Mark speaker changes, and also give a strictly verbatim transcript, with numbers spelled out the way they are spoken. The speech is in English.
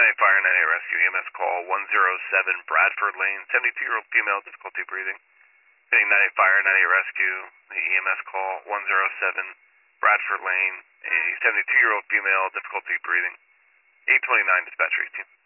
Speaker 1: nine eight Fire, nine eight Rescue, E M S call one zero seven Bradford Lane, seventy-two-year-old female, difficulty breathing. Getting nine eight Fire, nine eight Rescue, the E M S call one zero seven Bradford Lane, a seventy-two-year-old female, difficulty breathing. eight twenty-nine dispatch eighteen.